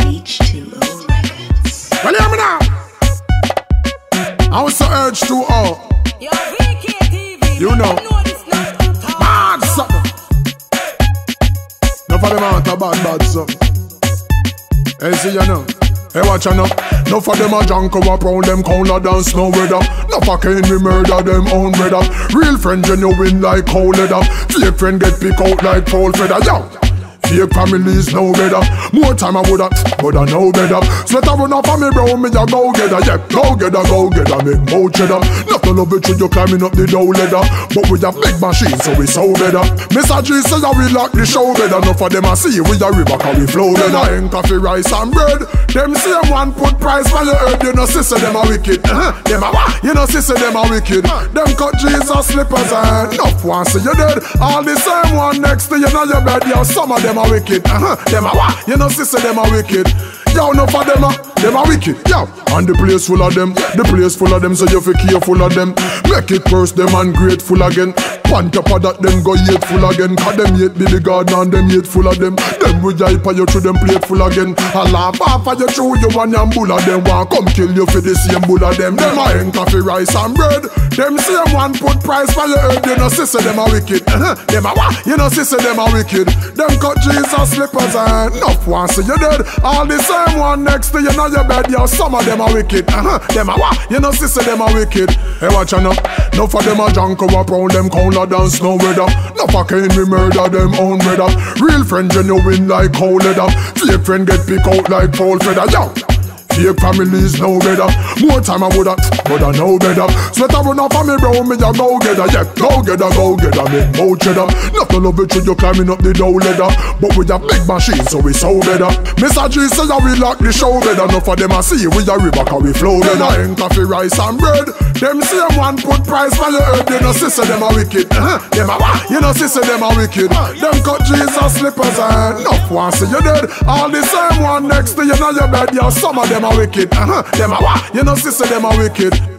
H2O Records. Well, hear me now. I was so H2O. Yo, VKTV. You know. Bad something. No for them out a bad something. Hey, see you now. Hey, watch you now. No for them a junk up round them corner dance no weather. No for can we murder them own brother. Real friend genuine like cold leather. Fake friend get pick out like foul feather. Yo. Fake families no better. More time I woulda, but I know better. Sweat a run off of me bro, me a go getter. Yeah, go getter, make more cheddar. Not to love it till you climbing up the dough ladder. But we have big machines so we so better. Mr. G says that we lock the show better. No for them I see we a river cause we flow better. Ain't coffee, rice and bread. Them same one put price for your head. You know sister them a wicked. Them a what? You know sister them a wicked. Them cut Jesus slippers and enough one see you dead. All the same one next to you know your bed. Yo, some of them a wicked, them a what? You know sister them a wicked. Yo, no for them a wicked. Yo, and the place full of them, so you feel careful of them. Make it curse them and grateful again. Pan top of that them go hateful again. Cause them hate be the garden and them hateful of them. Them we hype you through them plateful again. I laugh off of you through you and your bull of them. Want come kill you for the same bull of them. Them a ain't coffee, rice and bread. Them same one put price for your head. You know sister them a wicked. Them a what? You know sister them a wicked. Them cut Jesus slippers and enough one see you dead. All the same one next to you know your bed. Yo, some of them a wicked. Them a what? You know sister them a wicked. Hey, watch you now. No for them a junk up round them corner dance no weather. No for can we murder them own brother. Real friend genuine like cold leather. Fake friend get pick out like foul feather. Yo, fake families no better. More time I woulda, but I know better. Sweat a run off of me bro, me a go getter. Yeah, go getter, make more cheddar. Not to love it till you climbing up the dough ladder. But we have big machines so we so better. Mr. G says that we lock the show better. No for them I see we a river cause we flow better. Ain't coffee, rice and bread. Them same one put price for your head. You know sister them a wicked. Them a what? You know sister them a wicked. Them cut Jesus slippers and enough one see you dead. All the same one next to you know your bed. Yo, some of them a wicked. Them a what? You know sister them a wicked.